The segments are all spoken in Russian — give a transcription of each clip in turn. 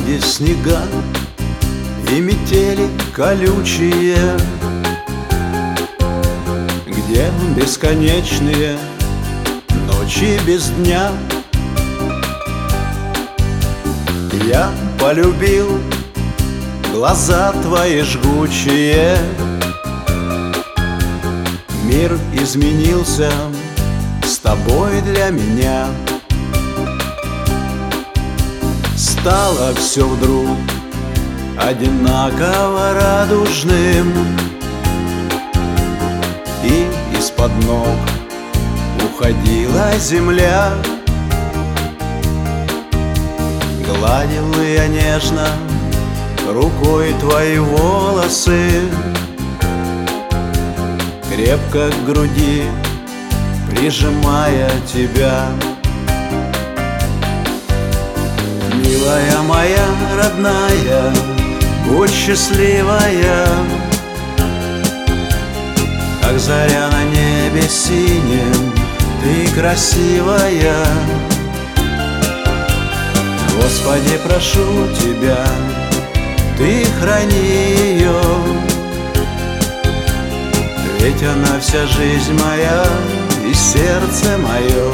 где снега и метели колючие, где бесконечные ночи без дня. Я полюбил глаза твои жгучие. Мир изменился с тобой для меня. Стало все вдруг одинаково радужным, и из-под ног уходила земля. Гладил я нежно рукой твои волосы, крепко к груди прижимая тебя. Милая моя родная, будь счастливая, как заря на небе синем, ты красивая. Господи, прошу тебя, ты храни ее, ведь она вся жизнь моя и сердце мое.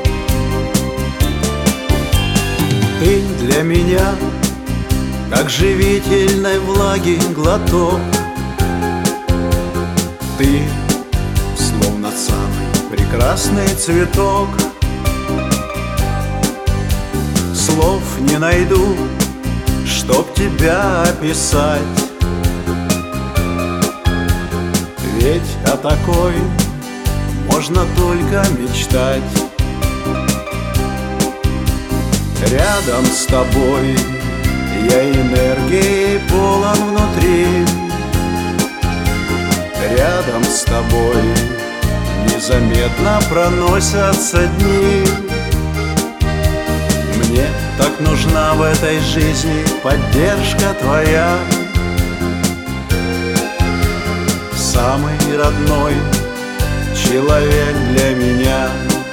Ты для меня, как живительной влаги глоток. Ты словно самый прекрасный цветок. Слов не найду, чтоб тебя описать, ведь о такой можно только мечтать. Рядом с тобой я энергией полон внутри. Рядом с тобой незаметно проносятся дни. Мне так нужна в этой жизни поддержка твоя, самый родной человек для меня.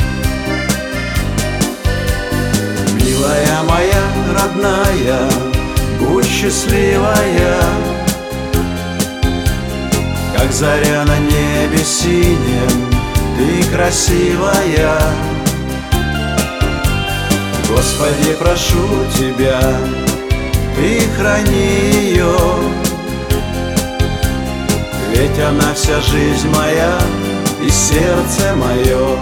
Милая моя родная, будь счастливая, как заря на небе синем, ты красивая. Господи, прошу тебя, ты храни ее, ведь она вся жизнь моя и сердце мое.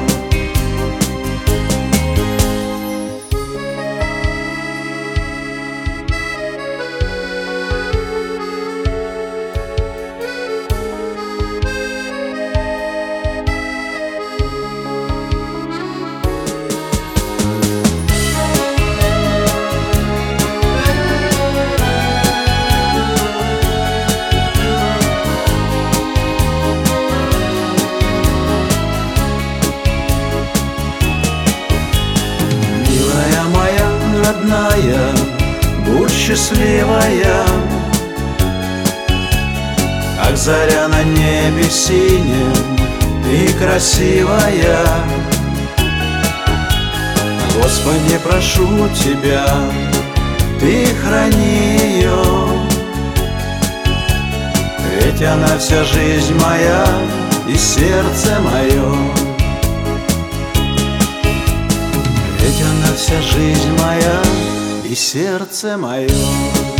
Родная, будь счастливая, как заря на небе синем, ты красивая. Господи, прошу тебя, ты храни ее, ведь она вся жизнь моя и сердце мое. Ведь она вся жизнь моя и сердце мое.